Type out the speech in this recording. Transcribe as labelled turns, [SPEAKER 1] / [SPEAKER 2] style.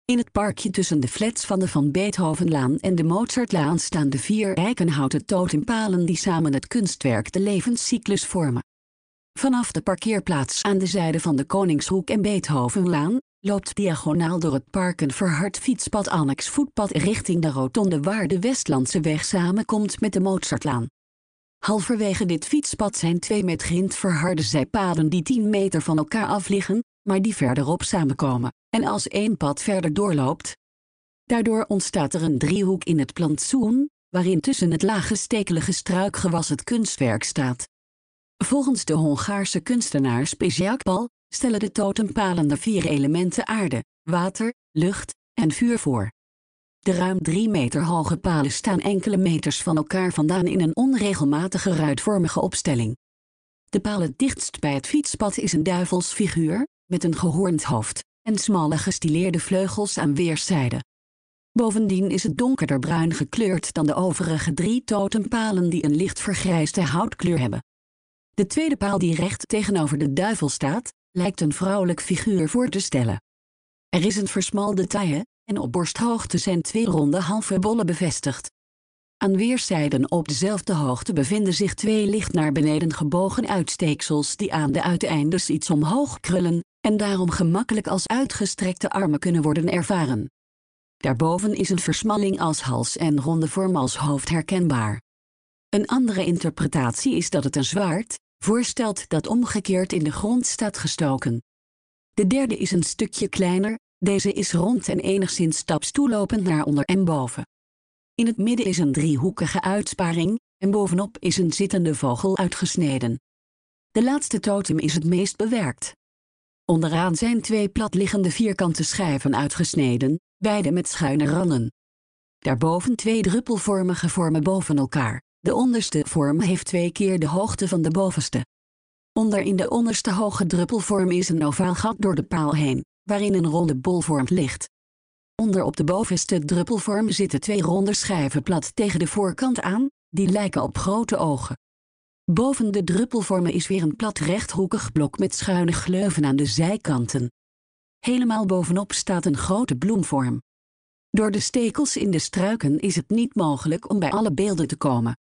[SPEAKER 1] In het parkje tussen de flats van de Van Beethovenlaan en de Mozartlaan staan de 4 eikenhouten totempalen die samen het kunstwerk de levenscyclus vormen. Vanaf de parkeerplaats aan de zijde van de Koningshoek en Beethovenlaan loopt diagonaal door het park een verhard fietspad annex voetpad richting de rotonde waar de Westlandseweg samenkomt met de Mozartlaan. Halverwege dit fietspad zijn 2 met grind verharde zijpaden die 10 meter van elkaar af liggen, maar die verderop samenkomen en als één pad verder doorloopt. Daardoor ontstaat er een driehoek in het plantsoen, waarin tussen het lage stekelige struikgewas het kunstwerk staat. Volgens de Hongaarse kunstenaar Speciákpal stellen de totempalen de 4 elementen aarde, water, lucht en vuur voor. De ruim 3 meter hoge palen staan enkele meters van elkaar vandaan in een onregelmatige ruitvormige opstelling. De paal het dichtst bij het fietspad is een duivelsfiguur, met een gehoornd hoofd en smalle gestileerde vleugels aan weerszijden. Bovendien is het donkerder bruin gekleurd dan de overige 3 totempalen die een licht vergrijsde houtkleur hebben. De tweede paal die recht tegenover de duivel staat, lijkt een vrouwelijk figuur voor te stellen. Er is een versmalde taille en op borsthoogte zijn 2 ronde halve bollen bevestigd. Aan weerszijden op dezelfde hoogte bevinden zich 2 licht naar beneden gebogen uitsteeksels die aan de uiteindes iets omhoog krullen en daarom gemakkelijk als uitgestrekte armen kunnen worden ervaren. Daarboven is een versmalling als hals en ronde vorm als hoofd herkenbaar. Een andere interpretatie is dat het een zwaard voorstelt dat omgekeerd in de grond staat gestoken. De derde is een stukje kleiner, deze is rond en enigszins stapstoelopend naar onder en boven. In het midden is een driehoekige uitsparing en bovenop is een zittende vogel uitgesneden. De laatste totem is het meest bewerkt. Onderaan zijn 2 platliggende vierkante schijven uitgesneden, beide met schuine randen. Daarboven 2 druppelvormige vormen boven elkaar. De onderste vorm heeft 2 keer de hoogte van de bovenste. Onder in de onderste hoge druppelvorm is een ovaal gat door de paal heen, waarin een ronde bolvorm ligt. Onder op de bovenste druppelvorm zitten 2 ronde schijven plat tegen de voorkant aan, die lijken op grote ogen. Boven de druppelvormen is weer een plat rechthoekig blok met schuine gleuven aan de zijkanten. Helemaal bovenop staat een grote bloemvorm. Door de stekels in de struiken is het niet mogelijk om bij alle beelden te komen.